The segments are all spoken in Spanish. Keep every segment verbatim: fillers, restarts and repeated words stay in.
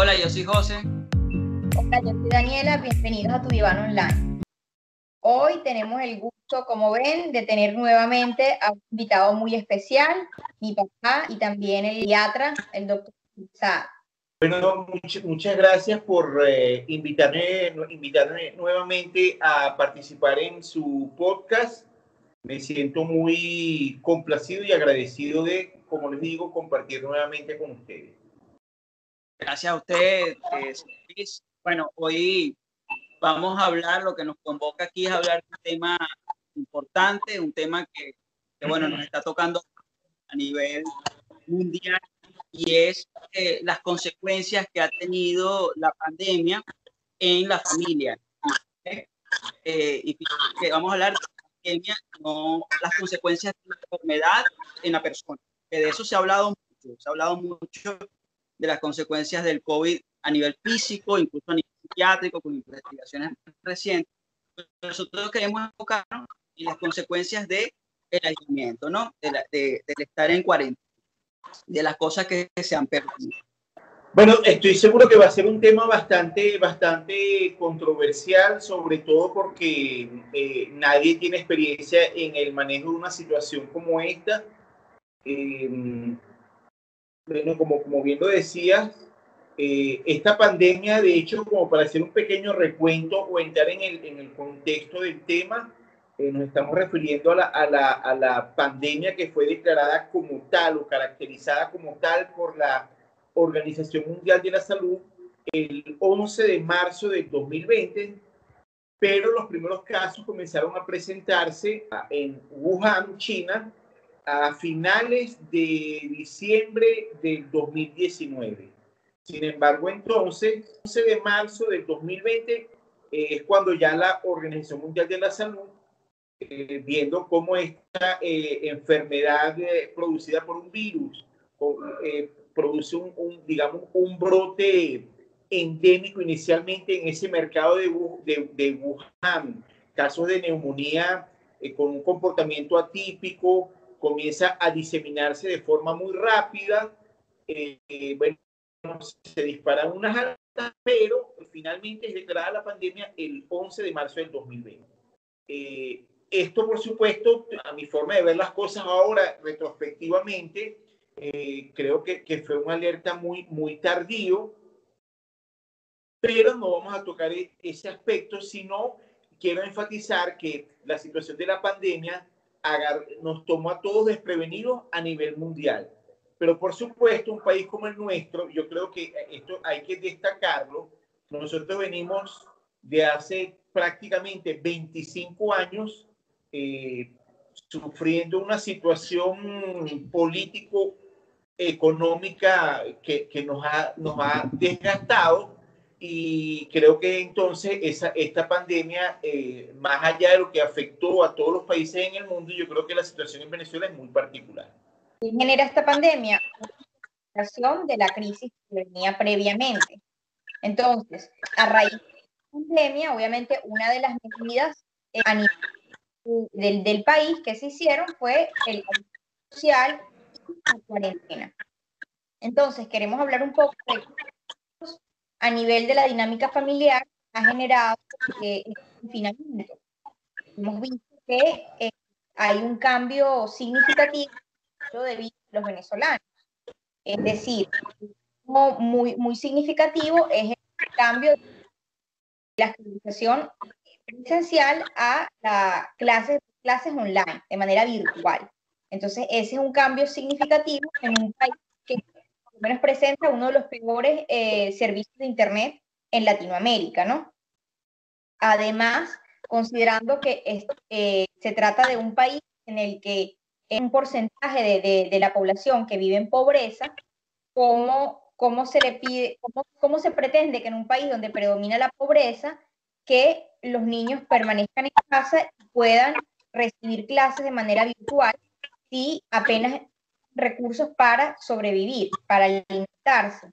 Hola, yo soy José. Hola, yo soy Daniela, bienvenidos a Tu Diván Online. Hoy tenemos el gusto, como ven, de tener nuevamente a un invitado muy especial, mi papá y también el pediatra, el doctor Saad. Bueno, much, muchas gracias por eh, invitarme, invitarme nuevamente a participar en su podcast. Me siento muy complacido y agradecido de, como les digo, compartir nuevamente con ustedes. Gracias a usted, eh, Luis. Bueno, hoy vamos a hablar, lo que nos convoca aquí es hablar de un tema importante, un tema que, que bueno, nos está tocando a nivel mundial, y es eh, las consecuencias que ha tenido la pandemia en la familia. ¿Okay? Eh, y que vamos a hablar de la pandemia, no las consecuencias de la enfermedad en la persona. Que de eso se ha hablado mucho, se ha hablado mucho de las consecuencias del COVID a nivel físico, incluso a nivel psiquiátrico, con investigaciones recientes. Nosotros queremos enfocarnos en las consecuencias del aislamiento, ¿no? De la, de, del estar en cuarentena, de las cosas que se han perdido. Bueno, estoy seguro que va a ser un tema bastante, bastante controversial, sobre todo porque eh, nadie tiene experiencia en el manejo de una situación como esta. Eh, bueno, como, como bien lo decías, eh, esta pandemia, de hecho, como para hacer un pequeño recuento o entrar en el, en el contexto del tema, eh, nos estamos refiriendo a la, a, la, a la pandemia que fue declarada como tal o caracterizada como tal por la Organización Mundial de la Salud el once de marzo del dos mil veinte, pero los primeros casos comenzaron a presentarse en Wuhan, China, a finales de diciembre del dos mil diecinueve. Sin embargo, entonces, once de marzo del dos mil veinte eh, es cuando ya la Organización Mundial de la Salud, eh, viendo cómo esta eh, enfermedad eh, producida por un virus eh, produce un, un, digamos, un brote endémico inicialmente en ese mercado de, de, de Wuhan, casos de neumonía eh, con un comportamiento atípico, comienza a diseminarse de forma muy rápida, eh, eh, bueno, se disparan unas alertas, pero finalmente es declarada la pandemia el once de marzo del dos mil veinte. Eh, esto, por supuesto, a mi forma de ver las cosas ahora, retrospectivamente, eh, creo que, que fue una alerta muy, muy tardío, pero no vamos a tocar ese aspecto, sino quiero enfatizar que la situación de la pandemia agar, nos tomó a todos desprevenidos a nivel mundial. Pero por supuesto, un país como el nuestro, yo creo que esto hay que destacarlo, nosotros venimos de hace prácticamente veinticinco años eh, sufriendo una situación político-económica que, que nos, ha, nos ha desgastado, y creo que entonces esa, esta pandemia, eh, más allá de lo que afectó a todos los países en el mundo, yo creo que la situación en Venezuela es muy particular. ¿Qué genera esta pandemia? Una situación de la crisis que venía previamente. Entonces, a raíz de la pandemia, obviamente, una de las medidas eh, a nivel del, del país que se hicieron fue el social y la cuarentena. Entonces, queremos hablar un poco de a nivel de la dinámica familiar ha generado eh, el confinamiento. Hemos visto que eh, hay un cambio significativo de vida de los venezolanos. Es decir, muy, muy significativo es el cambio de la escolarización presencial a la clases, clases online, de manera virtual. Entonces, ese es un cambio significativo en un país que por lo menos presenta uno de los peores eh, servicios de Internet en Latinoamérica, ¿no? Además, considerando que es, eh, se trata de un país en el que hay un porcentaje de, de, de la población que vive en pobreza, ¿cómo, cómo se le pide, cómo, cómo se pretende que en un país donde predomina la pobreza, que los niños permanezcan en casa y puedan recibir clases de manera virtual si apenas recursos para sobrevivir, para alimentarse?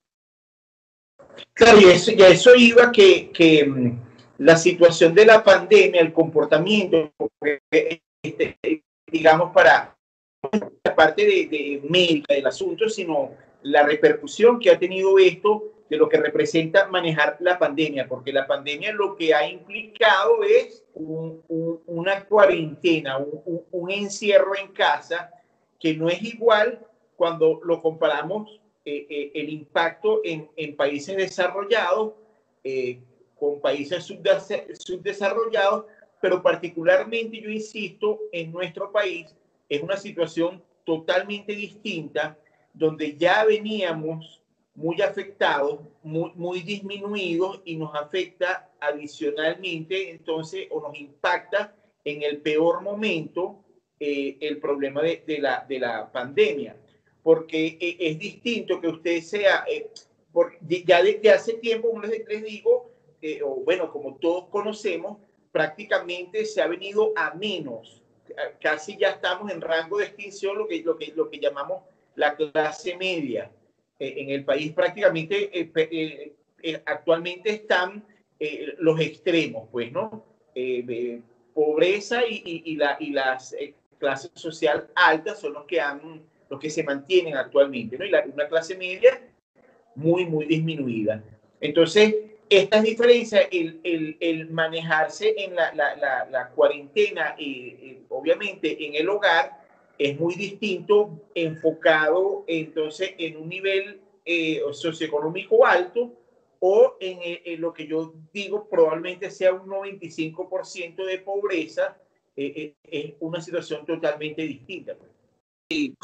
Claro, y eso, y a eso iba que, que la situación de la pandemia, el comportamiento, este, digamos, para la parte de, de médica del asunto, sino la repercusión que ha tenido esto de lo que representa manejar la pandemia, porque la pandemia lo que ha implicado es un, un, una cuarentena, un, un, un encierro en casa, que no es igual cuando lo comparamos eh, eh, el impacto en, en países desarrollados eh, con países subdesarrollados, pero particularmente, yo insisto, en nuestro país es una situación totalmente distinta, donde ya veníamos muy afectados, muy, muy disminuidos, y nos afecta adicionalmente, entonces, o nos impacta en el peor momento eh, el problema de, de, la, de la pandemia, porque eh, es distinto que usted sea, eh, por, ya desde hace tiempo, como les, les digo, eh, o bueno, como todos conocemos, prácticamente se ha venido a menos, casi ya estamos en rango de extinción, lo que, lo que, lo que llamamos la clase media. Eh, en el país prácticamente eh, eh, eh, actualmente están eh, los extremos, pues, ¿no? Eh, eh, pobreza y, y, y, la, y las eh, clases social altas son los que, han, los que se mantienen actualmente, ¿no? Y la, una clase media muy, muy disminuida. Entonces, estas diferencias, el, el, el manejarse en la, la, la, la cuarentena, y, y obviamente en el hogar, es muy distinto, enfocado entonces en un nivel eh, socioeconómico alto, o en, en lo que yo digo probablemente sea un noventa y cinco por ciento de pobreza. Eh, eh, es una situación totalmente distinta. Pues. Sí,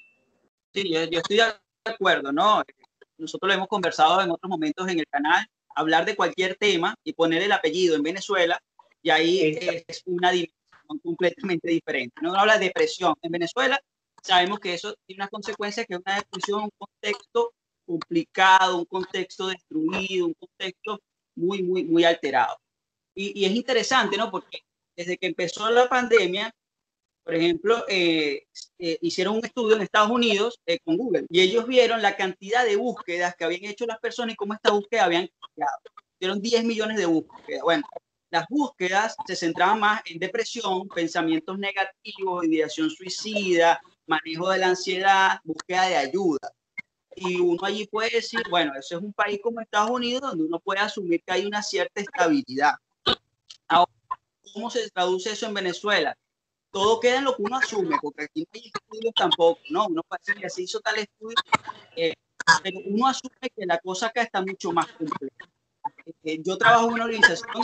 sí yo, yo estoy de acuerdo, ¿no? Nosotros lo hemos conversado en otros momentos en el canal, hablar de cualquier tema y poner el apellido en Venezuela, y ahí Exacto. Es una dimensión completamente diferente. No habla de depresión en Venezuela, sabemos que eso tiene unas consecuencias, que es una depresión, un contexto complicado, un contexto destruido, un contexto muy, muy, muy alterado. Y, y es interesante, ¿no? Porque desde que empezó la pandemia, por ejemplo, eh, eh, hicieron un estudio en Estados Unidos eh, con Google, y ellos vieron la cantidad de búsquedas que habían hecho las personas y cómo estas búsquedas habían cambiado. Hicieron diez millones de búsquedas. Bueno, las búsquedas se centraban más en depresión, pensamientos negativos, ideación suicida, manejo de la ansiedad, búsqueda de ayuda. Y uno allí puede decir, bueno, eso es un país como Estados Unidos, donde uno puede asumir que hay una cierta estabilidad. Ahora, ¿cómo se traduce eso en Venezuela? Todo queda en lo que uno asume, porque aquí no hay estudios tampoco, ¿no? Uno puede decir que se hizo tal estudio, eh, pero uno asume que la cosa acá está mucho más compleja. Eh, yo trabajo en una organización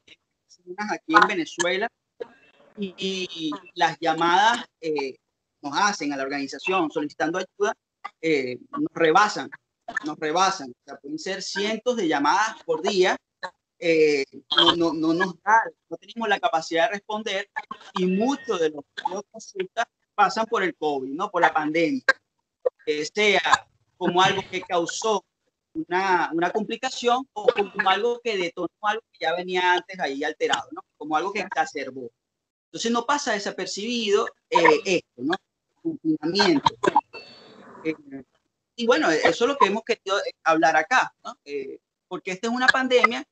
aquí en Venezuela, y, y las llamadas eh, nos hacen a la organización solicitando ayuda, eh, nos rebasan, nos rebasan. O sea, pueden ser cientos de llamadas por día. Eh, no, no, no nos da, no tenemos la capacidad de responder, y muchos de los que nos consultan pasan por el COVID, ¿no? Por la pandemia, eh, sea como algo que causó una, una complicación, o como algo que detonó algo que ya venía antes ahí alterado, ¿no? Como algo que exacerbó. Entonces no pasa desapercibido eh, esto, ¿no? Confinamiento. Eh, y bueno, eso es lo que hemos querido hablar acá, ¿no? Eh, porque esta es una pandemia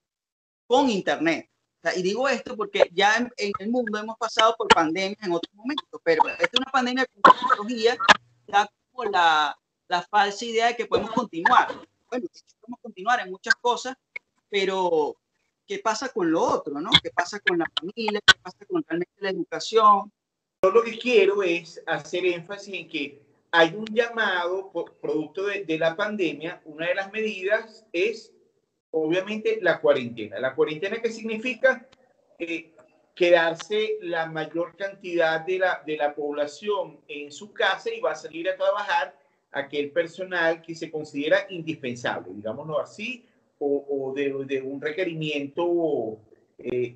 con internet. O sea, y digo esto porque ya en, en el mundo hemos pasado por pandemias en otros momentos, pero esta es una pandemia con tecnología, da como la, la falsa idea de que podemos continuar. Bueno, podemos continuar en muchas cosas, pero ¿qué pasa con lo otro, no? ¿Qué pasa con la familia? ¿Qué pasa con realmente la educación? Yo lo que quiero es hacer énfasis en que hay un llamado por, producto de, de la pandemia. Una de las medidas es obviamente la cuarentena. ¿La cuarentena qué significa? Eh, quedarse la mayor cantidad de la, de la población en su casa, y va a salir a trabajar aquel personal que se considera indispensable, digámoslo así, o, o de, de un requerimiento eh,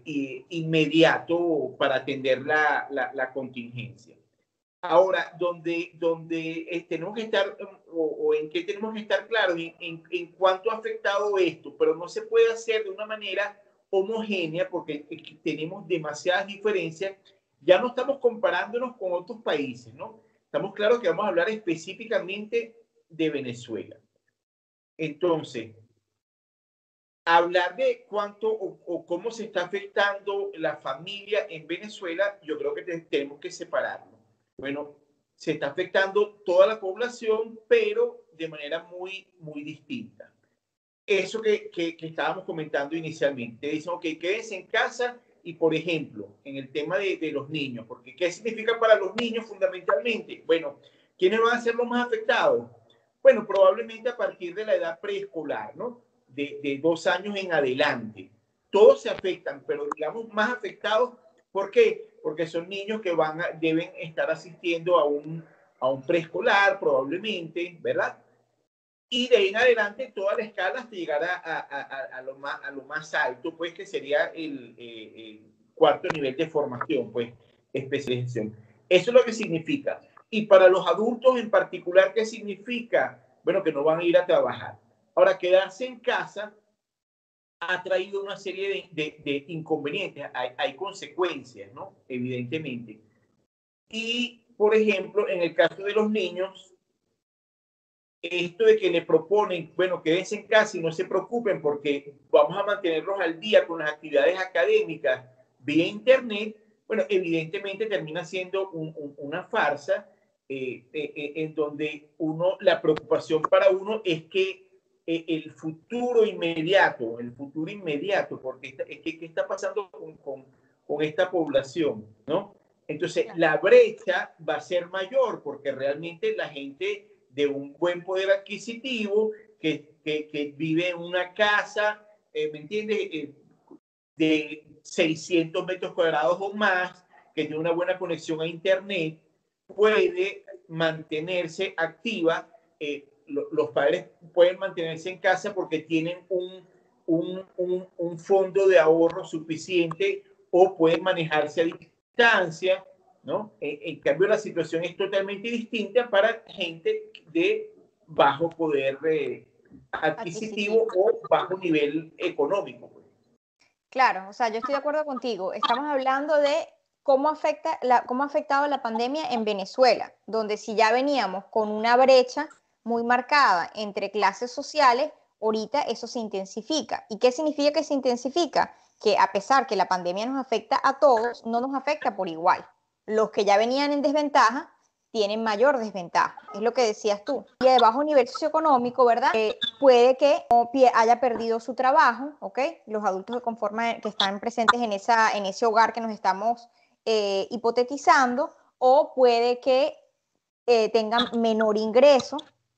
inmediato para atender la, la, la contingencia. Ahora, donde, donde eh, tenemos que estar, o, o en qué tenemos que estar claros, en, en, en cuánto ha afectado esto, pero no se puede hacer de una manera homogénea, porque tenemos demasiadas diferencias. Ya no estamos comparándonos con otros países, ¿no? Estamos claros que vamos a hablar específicamente de Venezuela. Entonces, hablar de cuánto o, o cómo se está afectando la familia en Venezuela, yo creo que te, tenemos que separarlo. Bueno, se está afectando toda la población, pero de manera muy, muy distinta. eso que, que, que estábamos comentando inicialmente. Dicen, ok, quédense en casa y, por ejemplo, en el tema de, de los niños, porque ¿qué significa para los niños fundamentalmente? Bueno, ¿quiénes van a ser los más afectados? Bueno, probablemente a partir de la edad preescolar, ¿no? De, de dos años en adelante. Todos se afectan, pero digamos más afectados. ¿Por qué? Porque son niños que van a, deben estar asistiendo a un, a un preescolar, probablemente, ¿verdad? Y de ahí en adelante toda la escala hasta llegar a, a, a, a, lo, más, a lo más alto, pues que sería el, eh, el cuarto nivel de formación, pues especialización. Eso es lo que significa. Y para los adultos en particular, ¿qué significa? Bueno, que no van a ir a trabajar. Ahora, quedarse en casa ha traído una serie de, de, de inconvenientes. Hay, hay consecuencias, ¿no? Evidentemente. Y, por ejemplo, en el caso de los niños, esto de que le proponen, bueno, quédense en casa y no se preocupen porque vamos a mantenerlos al día con las actividades académicas vía internet, bueno, evidentemente termina siendo un, un, una farsa eh, eh, en donde uno, la preocupación para uno es que eh, el futuro inmediato, el futuro inmediato, porque está, es que, ¿qué está pasando con, con, con esta población, ¿no? Entonces, la brecha va a ser mayor porque realmente la gente de un buen poder adquisitivo, que, que, que vive en una casa, eh, ¿me entiendes? Eh, de seiscientos metros cuadrados o más, que tiene una buena conexión a internet, puede mantenerse activa. Eh, lo, los padres pueden mantenerse en casa porque tienen un, un, un, un fondo de ahorro suficiente o pueden manejarse a distancia, ¿no? En, en cambio, la situación es totalmente distinta para gente de bajo poder eh, adquisitivo, adquisitivo o bajo nivel económico. Claro, o sea, yo estoy de acuerdo contigo. Estamos hablando de cómo afecta la, cómo ha afectado la pandemia en Venezuela, donde si ya veníamos con una brecha muy marcada entre clases sociales, ahorita eso se intensifica. ¿Y qué significa que se intensifica? Que a pesar que la pandemia nos afecta a todos, no nos afecta por igual. Los que ya venían en desventaja tienen mayor desventaja, es lo que decías tú. Y de bajo nivel socioeconómico, ¿verdad? Eh, puede que no haya perdido su trabajo, ¿ok? Los adultos que, conforman, que están presentes en, esa, en ese hogar que nos estamos eh, hipotetizando, o puede que eh, tengan menor ingreso.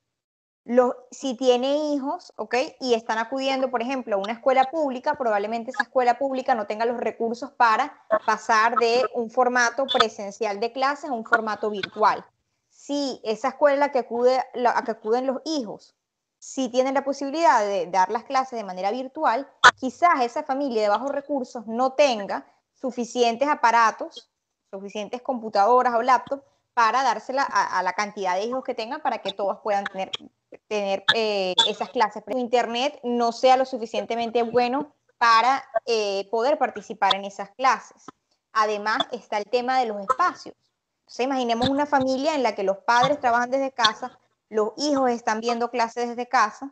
Los, si tiene hijos, ¿ok? Y están acudiendo, por ejemplo, a una escuela pública, probablemente esa escuela pública no tenga los recursos para pasar de un formato presencial de clases a un formato virtual. Si esa escuela que acude, la, a que acuden los hijos, si tienen la posibilidad de dar las clases de manera virtual, quizás esa familia de bajos recursos no tenga suficientes aparatos, suficientes computadoras o laptops para dársela a, a la cantidad de hijos que tengan para que todos puedan tener tener eh, esas clases, pero internet no sea lo suficientemente bueno para eh, poder participar en esas clases. Además está el tema de los espacios. Entonces, imaginemos una familia en la que los padres trabajan desde casa, los hijos están viendo clases desde casa.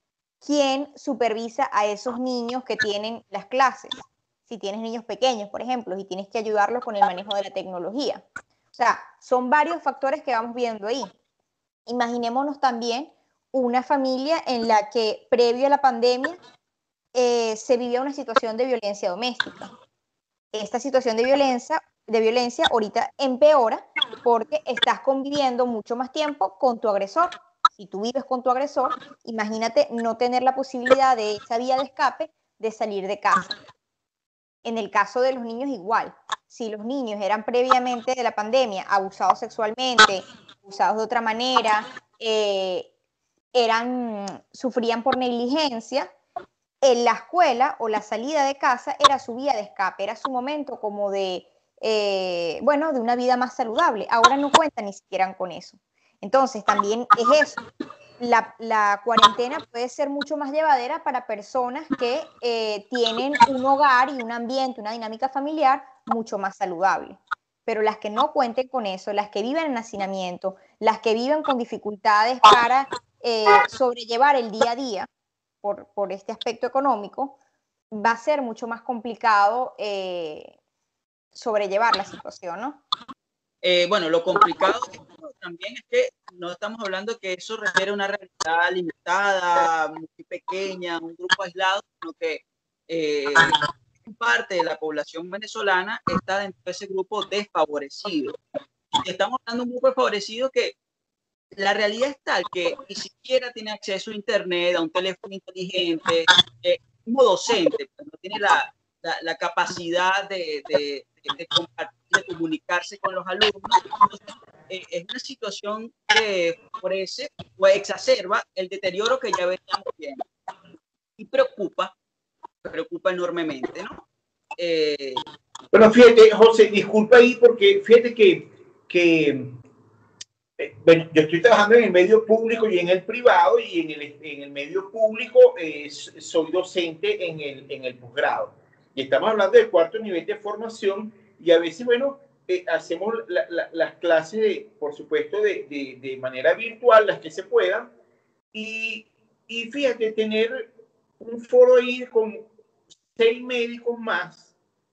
¿Quién supervisa a esos niños que tienen las clases? Si tienes niños pequeños, por ejemplo, y tienes que ayudarlos con el manejo de la tecnología. O sea, son varios factores que vamos viendo ahí. Imaginémonos también una familia en la que previo a la pandemia eh, se vivía una situación de violencia doméstica. Esta situación de violencia, de violencia ahorita empeora porque estás conviviendo mucho más tiempo con tu agresor. Si tú vives con tu agresor, imagínate no tener la posibilidad de esa vía de escape de salir de casa. En el caso de los niños igual. Si los niños eran previamente de la pandemia abusados sexualmente, abusados de otra manera, eh, eran, sufrían por negligencia, en la escuela o la salida de casa era su vía de escape, era su momento como de, eh, bueno, de una vida más saludable. Ahora no cuentan ni siquiera con eso. Entonces también es eso. La, la cuarentena puede ser mucho más llevadera para personas que eh, tienen un hogar y un ambiente, una dinámica familiar mucho más saludable. Pero las que no cuenten con eso, las que viven en hacinamiento, las que viven con dificultades para eh, sobrellevar el día a día por, por este aspecto económico, va a ser mucho más complicado eh, sobrellevar la situación, ¿no? Eh, bueno, lo complicado es también es que no estamos hablando que eso refiere a una realidad limitada, muy pequeña, un grupo aislado, sino que eh, parte de la población venezolana está dentro de ese grupo desfavorecido. Y estamos hablando de un grupo desfavorecido que la realidad es tal que ni siquiera tiene acceso a internet, a un teléfono inteligente, eh, como docente, pues no tiene la, la, la capacidad de, de, de compartir, de comunicarse con los alumnos. Entonces, eh, es una situación que favorece o exacerba el deterioro que ya veníamos viendo. Y preocupa, preocupa enormemente, ¿no? Eh, bueno, fíjate, José, disculpa ahí porque fíjate que, que eh, bueno, yo estoy trabajando en el medio público y en el privado, y en el, en el medio público eh, soy docente en el, en el posgrado. Y estamos hablando del cuarto nivel de formación, y a veces, bueno, eh, hacemos la, la, las clases, de, por supuesto, de, de, de manera virtual, las que se puedan. Y, y fíjate, tener un foro ahí con seis médicos más,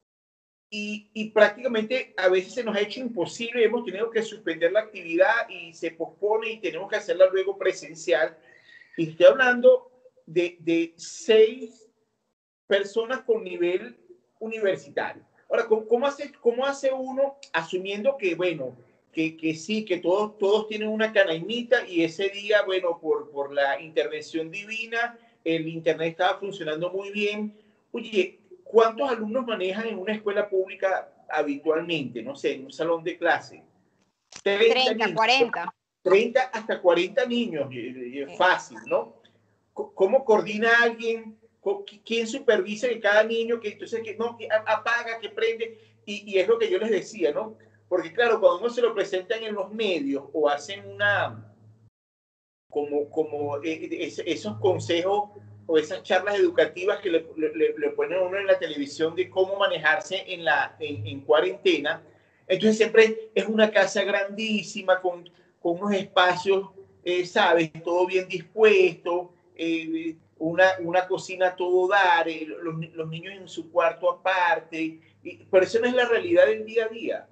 y, y prácticamente a veces se nos ha hecho imposible, hemos tenido que suspender la actividad y se pospone y tenemos que hacerla luego presencial. Y estoy hablando de, de seis personas con nivel universitario. Ahora, ¿cómo, cómo, hace, cómo hace uno asumiendo que, bueno, que, que sí, que todos, todos tienen una canaimita y ese día, bueno, por, por la intervención divina, el internet estaba funcionando muy bien? Oye, ¿cuántos alumnos manejan en una escuela pública habitualmente? No sé, en un salón de clase. treinta, cuarenta. treinta hasta cuarenta niños, es fácil, ¿no? ¿Cómo coordina alguien? ¿Quién supervisa que cada niño, que entonces que no, que apaga, que prende? Y, y es lo que yo les decía, ¿no? Porque claro, cuando uno se lo presentan en los medios o hacen una, como, como eh, es, esos consejos o esas charlas educativas que le, le, le ponen a uno en la televisión de cómo manejarse en, la, en, en cuarentena, entonces siempre es una casa grandísima con, con unos espacios, eh, ¿sabes? Todo bien dispuesto, eh, una, una cocina a todo dar, eh, los, los niños en su cuarto aparte, y, pero eso no es la realidad del día a día.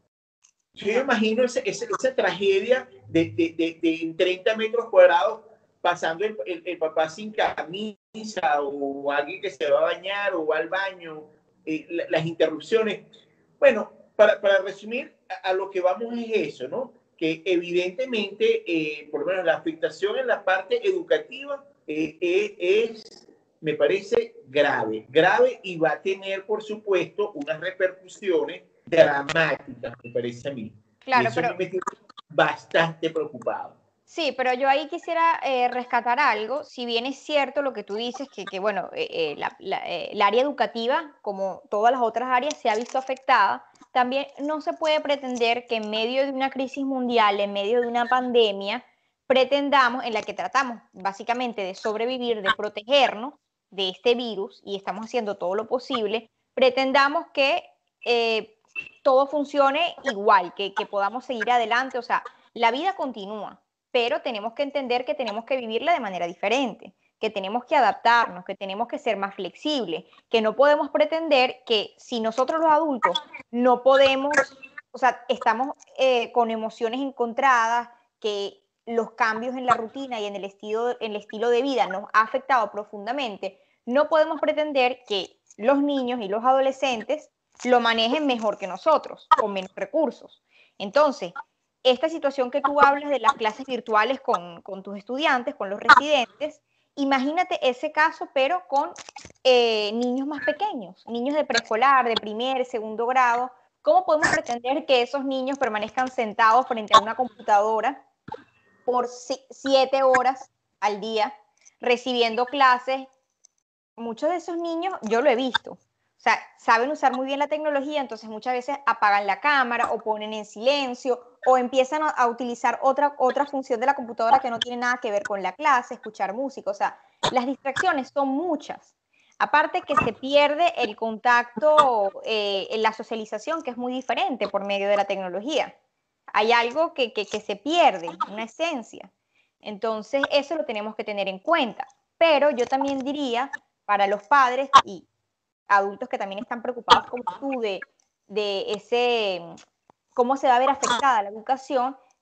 Yo me imagino esa, esa, esa tragedia de, de, de, de treinta metros cuadrados, pasando el, el, el papá sin camisa, o alguien que se va a bañar o va al baño, eh, la, las interrupciones. Bueno, para, para resumir, a, a lo que vamos es eso, ¿no? Que evidentemente, eh, por lo menos la afectación en la parte educativa eh, eh, es, me parece, grave, grave, y va a tener, por supuesto, unas repercusiones dramáticas, me parece a mí. Claro, y eso pero... a mí me tiene bastante preocupado. Sí, pero yo ahí quisiera eh, rescatar algo. Si bien es cierto lo que tú dices, que, que bueno, eh, eh, la, la, eh, el área educativa, como todas las otras áreas, se ha visto afectada, también no se puede pretender que en medio de una crisis mundial, en medio de una pandemia, pretendamos, en la que tratamos básicamente de sobrevivir, de protegernos de este virus, y estamos haciendo todo lo posible, pretendamos que eh, todo funcione igual, que, que podamos seguir adelante. O sea, la vida continúa, pero tenemos que entender que tenemos que vivirla de manera diferente, que tenemos que adaptarnos, que tenemos que ser más flexibles, que no podemos pretender que si nosotros los adultos no podemos, o sea, estamos eh, con emociones encontradas, que los cambios en la rutina y en el, estilo, en el estilo de vida nos ha afectado profundamente, no podemos pretender que los niños y los adolescentes lo manejen mejor que nosotros, con menos recursos. Entonces, esta situación que tú hablas de las clases virtuales con, con tus estudiantes, con los residentes, imagínate ese caso, pero con eh, niños más pequeños, niños de preescolar, de primer, segundo grado. ¿Cómo podemos pretender que esos niños permanezcan sentados frente a una computadora por siete horas al día, recibiendo clases? Muchos de esos niños, yo lo he visto, o sea, saben usar muy bien la tecnología, entonces muchas veces apagan la cámara o ponen en silencio o empiezan a, a utilizar otra, otra función de la computadora que no tiene nada que ver con la clase, escuchar música. O sea, las distracciones son muchas. Aparte que se pierde el contacto, eh, en la socialización, que es muy diferente por medio de la tecnología. Hay algo que, que, que se pierde, una esencia. Entonces, eso lo tenemos que tener en cuenta. Pero yo también diría, para los padres y adultos que también están preocupados como tú de, de ese, cómo se va a ver afectada la educación,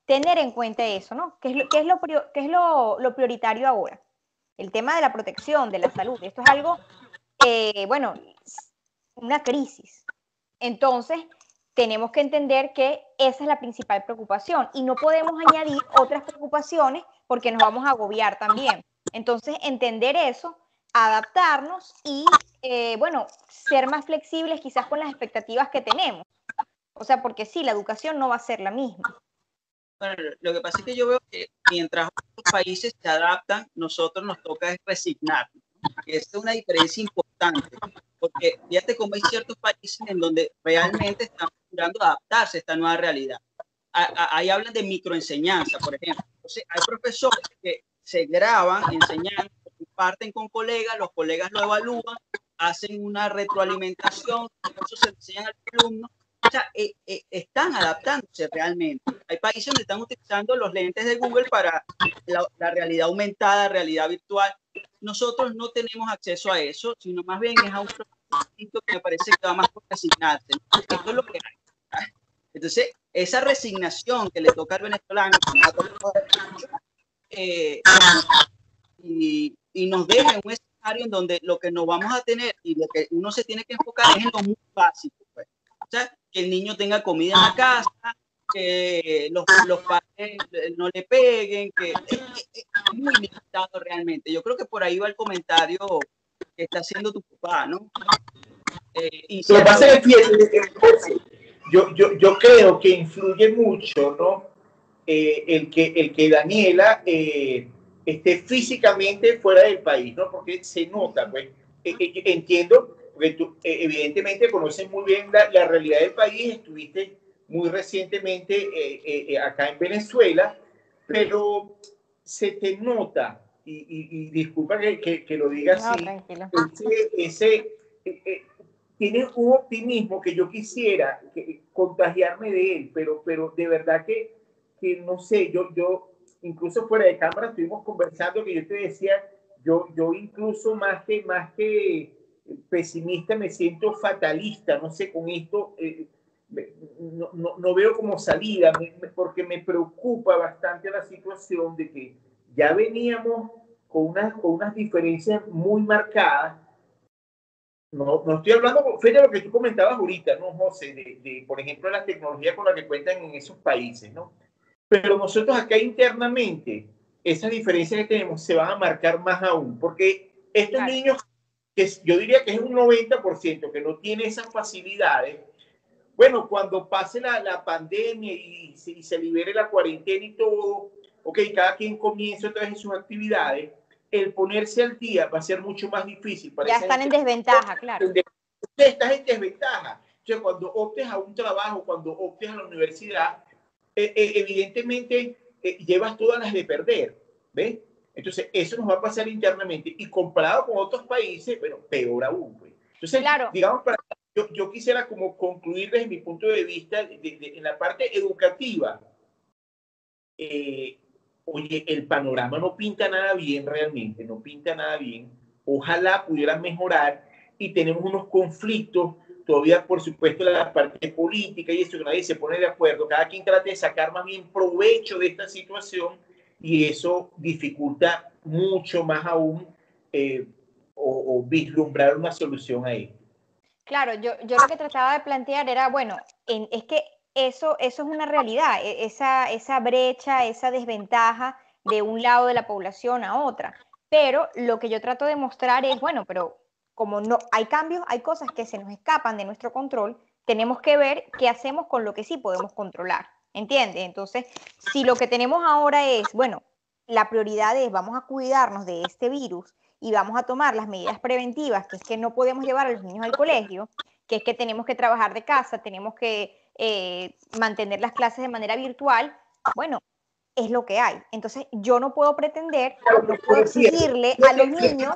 tener en cuenta eso, ¿no? ¿Qué es lo, qué es lo, qué es lo, lo prioritario ahora? El tema de la protección, de la salud. Esto es algo, eh, bueno, una crisis. Entonces, tenemos que entender que esa es la principal preocupación y no podemos añadir otras preocupaciones porque nos vamos a agobiar también. Entonces, entender eso, adaptarnos y, eh, bueno, ser más flexibles quizás con las expectativas que tenemos. O sea, porque sí, la educación no va a ser la misma. Bueno, lo que pasa es que yo veo que mientras otros países se adaptan, nosotros nos toca resignar. Esta es una diferencia importante, porque fíjate cómo hay ciertos países en donde realmente están procurando adaptarse a esta nueva realidad. Ahí hablan de microenseñanza, por ejemplo. Entonces, hay profesores que se graban enseñando, comparten con colegas, los colegas lo evalúan, hacen una retroalimentación, eso se enseñan al alumno. O sea, eh, eh, están adaptándose realmente. Hay países donde están utilizando los lentes de Google para la, la realidad aumentada, realidad virtual. Nosotros no tenemos acceso a eso, sino más bien es a un proceso que me parece que va más por resignarse. Esto es lo que hay. Entonces, esa resignación que le toca al venezolano eh, y, y nos deja en un escenario en donde lo que nos vamos a tener y lo que uno se tiene que enfocar es en lo muy básico. Pues. O sea, que el niño tenga comida en la casa, que los, los padres no le peguen, que es, es muy limitado realmente. Yo creo que por ahí va el comentario que está haciendo tu papá, ¿no? Eh, y lo que pasa es que yo, yo, yo creo que influye mucho, ¿no? Eh, el, que, el que Daniela eh, esté físicamente fuera del país, ¿no? Porque se nota, pues, eh, eh, entiendo, porque tú eh, evidentemente conoces muy bien la, la realidad del país, estuviste muy recientemente eh, eh, acá en Venezuela, pero se te nota, y, y, y disculpa que, que, que lo diga así, no, ese, ese eh, eh, tienes un optimismo que yo quisiera que, contagiarme de él, pero, pero de verdad que, que no sé, yo, yo incluso fuera de cámara estuvimos conversando que yo te decía, yo, yo incluso más que, más que pesimista me siento fatalista, no sé, con esto eh, no, no, no veo como salida, me, porque me preocupa bastante la situación de que ya veníamos con unas, con unas diferencias muy marcadas. No, no estoy hablando, fue de lo que tú comentabas ahorita, ¿no, José? De, de, por ejemplo, la tecnología con la que cuentan en esos países, ¿no? Pero nosotros acá internamente, esas diferencias que tenemos se van a marcar más aún, porque estos claro. niños, que yo diría que es un noventa por ciento que no tiene esas facilidades, bueno, cuando pase la, la pandemia y se, y se libere la cuarentena y todo, ok, cada quien comienza otra vez en sus actividades, el ponerse al día va a ser mucho más difícil. Para ya están en desventaja, claro. Usted estás en desventaja. O sea, cuando optes a un trabajo, cuando optes a la universidad, eh, eh, evidentemente eh, llevas todas las de perder, ¿ves? Entonces, eso nos va a pasar internamente. Y comparado con otros países, bueno, peor aún, pues. Entonces, claro. digamos, para, yo, yo quisiera como concluir desde mi punto de vista, de, de, en la parte educativa, eh, oye, el panorama no pinta nada bien realmente, no pinta nada bien. Ojalá pudieran mejorar y tenemos unos conflictos todavía, por supuesto, la parte política y eso, que nadie se pone de acuerdo. Cada quien trata de sacar más bien provecho de esta situación y eso dificulta mucho más aún eh, o, o vislumbrar una solución ahí. Claro, yo, yo lo que trataba de plantear era, bueno, en, es que eso, eso es una realidad, esa, esa brecha, esa desventaja de un lado de la población a otra. Pero lo que yo trato de mostrar es, bueno, pero como no hay cambios, hay cosas que se nos escapan de nuestro control, tenemos que ver qué hacemos con lo que sí podemos controlar, ¿entiendes? Entonces, si lo que tenemos ahora es, bueno, la prioridad es vamos a cuidarnos de este virus y vamos a tomar las medidas preventivas, que es que no podemos llevar a los niños al colegio, que es que tenemos que trabajar de casa, tenemos que eh, mantener las clases de manera virtual, bueno, es lo que hay. Entonces, yo no puedo pretender, no puedo exigirle a los niños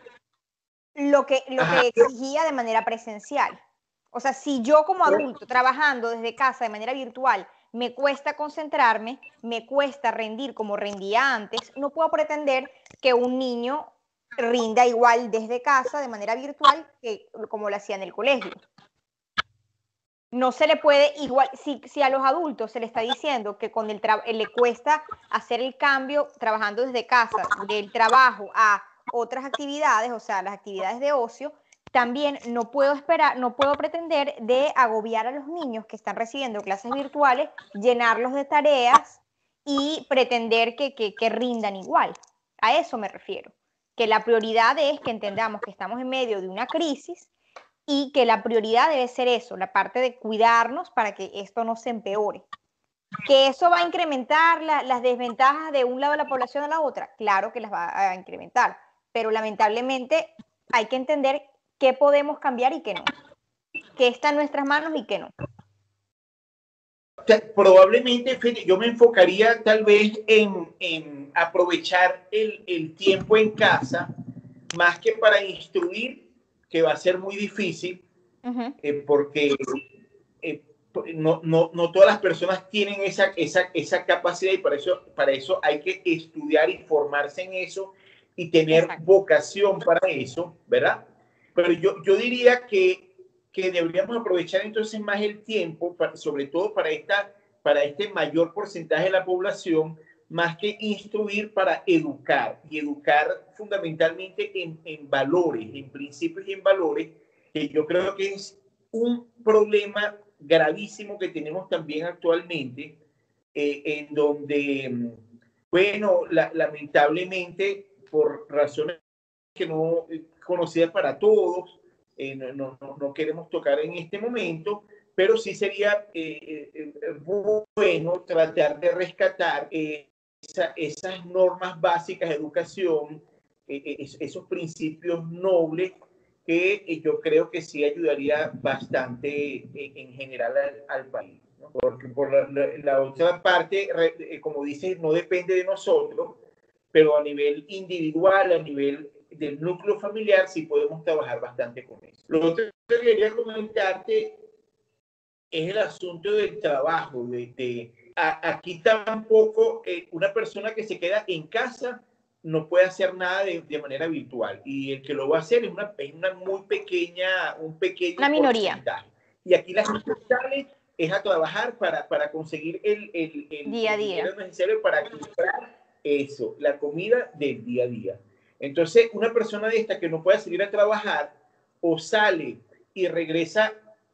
lo que, lo que exigía de manera presencial. O sea, si yo como adulto, trabajando desde casa de manera virtual, me cuesta concentrarme, me cuesta rendir como rendía antes, no puedo pretender que un niño rinda igual desde casa de manera virtual que como lo hacía en el colegio. no se le puede igual, si, si a los adultos se le está diciendo que con el le cuesta hacer el cambio trabajando desde casa, del trabajo a otras actividades, o sea, las actividades de ocio, también no puedo esperar, no puedo pretender de agobiar a los niños que están recibiendo clases virtuales, llenarlos de tareas y pretender que, que, que rindan igual. A eso me refiero. Que la prioridad es que entendamos que estamos en medio de una crisis y que la prioridad debe ser eso, la parte de cuidarnos para que esto no se empeore. ¿Que eso va a incrementar la, las desventajas de un lado de la población a la otra? Claro que las va a incrementar, pero lamentablemente hay que entender qué podemos cambiar y qué no, qué está en nuestras manos y qué no. Probablemente, Fede, yo me enfocaría tal vez en, en aprovechar el, el tiempo en casa, más que para instruir, que va a ser muy difícil, uh-huh. eh, porque eh, no, no, no todas las personas tienen esa, esa, esa capacidad y para eso, para eso hay que estudiar y formarse en eso y tener Exacto. vocación para eso, ¿verdad? Pero yo, yo diría que que deberíamos aprovechar entonces más el tiempo, para, sobre todo para, esta, para este mayor porcentaje de la población, más que instruir para educar, y educar fundamentalmente en, en valores, en principios y en valores, que yo creo que es un problema gravísimo que tenemos también actualmente, eh, en donde, bueno, la, lamentablemente, por razones que no conocidas para todos, Eh, no, no, no queremos tocar en este momento, pero sí sería eh, eh, bueno tratar de rescatar eh, esa, esas normas básicas de educación, eh, esos principios nobles que eh, yo creo que sí ayudaría bastante eh, en general al, al país, ¿no? Porque por la, la, la otra parte, eh, como dices, no depende de nosotros, pero a nivel individual, a nivel del núcleo familiar, sí podemos trabajar bastante con eso. Lo otro que quería comentarte es el asunto del trabajo. De, de, a, aquí tampoco eh, una persona que se queda en casa no puede hacer nada de, de manera virtual. Y el que lo va a hacer es una, es una muy pequeña, un pequeño una minoría. porcentaje. Y aquí la gente sale es a trabajar para, para conseguir el, el, el, día a el día. dinero necesario para comprar eso, la comida del día a día. Entonces, una persona de esta que no puede salir a trabajar o sale y regresa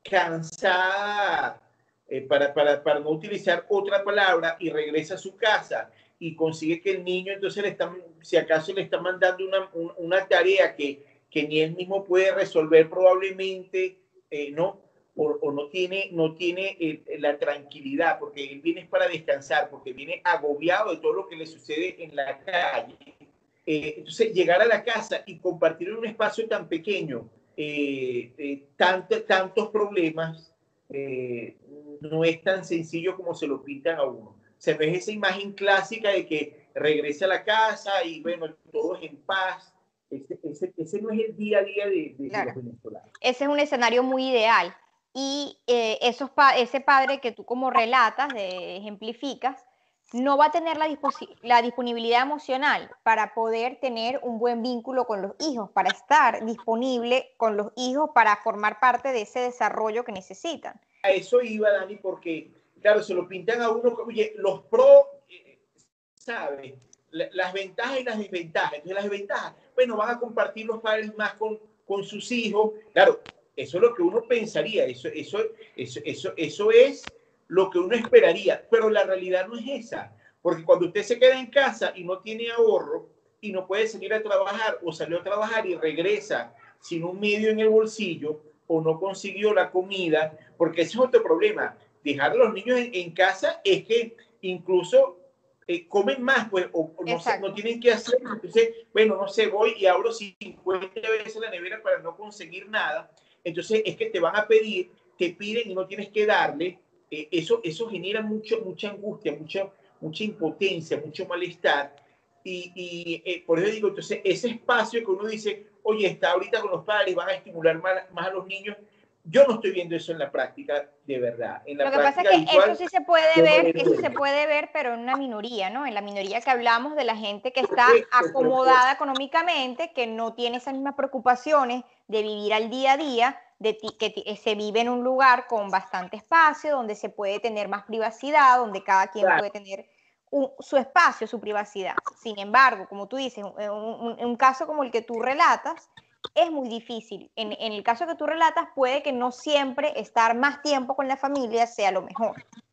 cansada, eh, para, para, para no utilizar otra palabra, y regresa a su casa y consigue que el niño, entonces le están, si acaso le está mandando una, un, una tarea que, que ni él mismo puede resolver probablemente, eh, ¿no? O, o no tiene, no tiene eh, la tranquilidad, porque él viene para descansar, porque viene agobiado de todo lo que le sucede en la calle. Eh, entonces, llegar a la casa y compartir en un espacio tan pequeño eh, eh, tanto, tantos problemas, eh, no es tan sencillo como se lo pintan a uno. Se ve esa imagen clásica de que regresa a la casa y bueno, todos en paz. Ese, ese, ese no es el día a día de, de, claro. de los venezolanos. Ese es un escenario muy ideal. Y eh, esos pa ese padre que tú como relatas, de, ejemplificas, no va a tener la, la disponibilidad emocional para poder tener un buen vínculo con los hijos, para estar disponible con los hijos, para formar parte de ese desarrollo que necesitan. A eso iba, Dani, porque, claro, se lo pintan a uno, oye, los pros, eh, ¿sabes? Las ventajas y las desventajas. Entonces, las desventajas, bueno, van a compartir los padres más con, con sus hijos. Claro, eso es lo que uno pensaría, eso, eso, eso, eso, eso es lo que uno esperaría, pero la realidad no es esa, porque cuando usted se queda en casa y no tiene ahorro y no puede salir a trabajar o salió a trabajar y regresa sin un medio en el bolsillo o no consiguió la comida, porque ese es otro problema, dejar a los niños en, en casa es que incluso eh, comen más, pues, o, o no, se, no tienen que hacer, entonces, bueno, no sé, voy y abro cincuenta veces la nevera para no conseguir nada, entonces es que te van a pedir, te piden y no tienes que darle. Eh, eso, eso genera mucho, mucha angustia, mucha, mucha impotencia, mucho malestar. Y, y eh, por eso digo, entonces, ese espacio que uno dice, oye, está ahorita con los padres, van a estimular más, más a los niños, yo no estoy viendo eso en la práctica de verdad. En la Lo que pasa es que habitual, eso sí se puede ver, eso se puede ver, pero en una minoría, ¿no? En la minoría que hablamos de la gente que está acomodada económicamente, que no tiene esas mismas preocupaciones de vivir al día a día, de ti, que ti, se vive en un lugar con bastante espacio, donde se puede tener más privacidad, donde cada quien claro. puede tener un, su espacio, su privacidad. Sin embargo, como tú dices, un, un, un caso como el que tú relatas, es muy difícil. En, en el caso que tú relatas, puede que no siempre estar más tiempo con la familia sea lo mejor.